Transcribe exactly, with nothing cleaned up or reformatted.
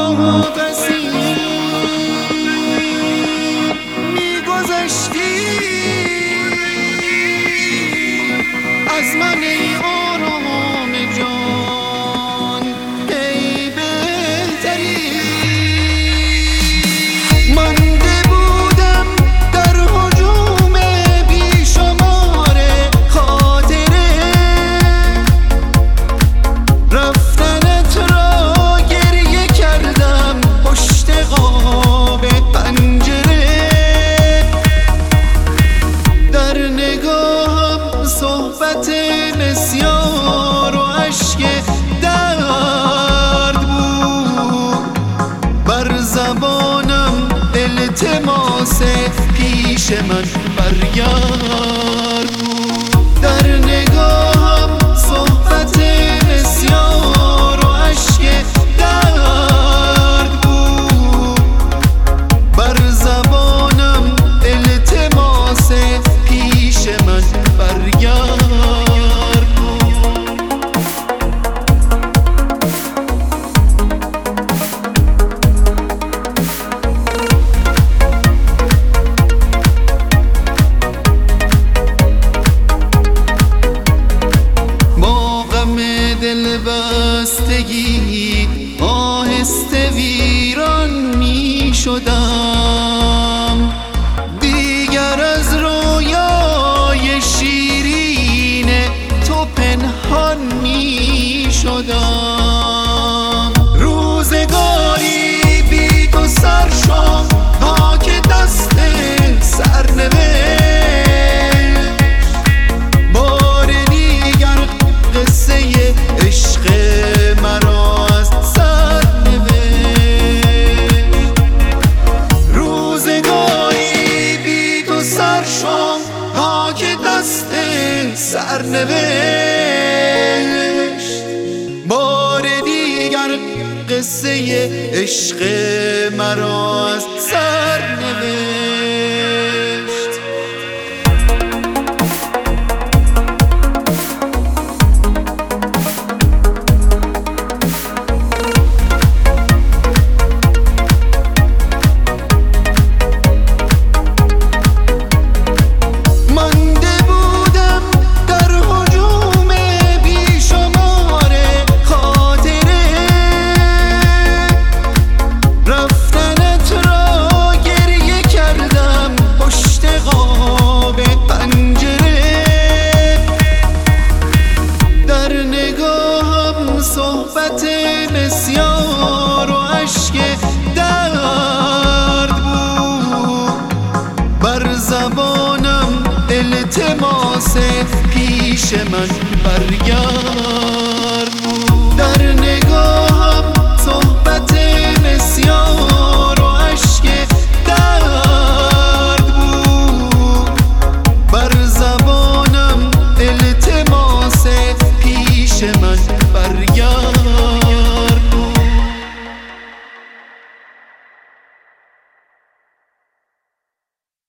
کسی میگذشتی از من ای آرام جان، ای بهتری. مانده بودم در هجوم بیشمار خاطره، رفتنت را گریه کردم پشت قاب پنجره. در نگاهم صحبت بسیار و اشک درد بود، بر زبانم التماس پیش من برگرد بود. در نگاهم صحبت بسیار و اشک درد بود، بر زبانم التماس پیش من برگرد. دل بستگی آهسته ویران می شدم، دیگر از رویای شیرین تو پنهان می شدم. روزگاری بی تو سرشام خاک دست سرنوشت، عشق مرا از سر نوشت. روزگاری بی تو سرشام خاک دست سرنوشت، بار دیگر قصه عشق مرا از سر نوشت. صحبت بسیار و اشک درد بود، بر زبانم التماس پیش من برگرد.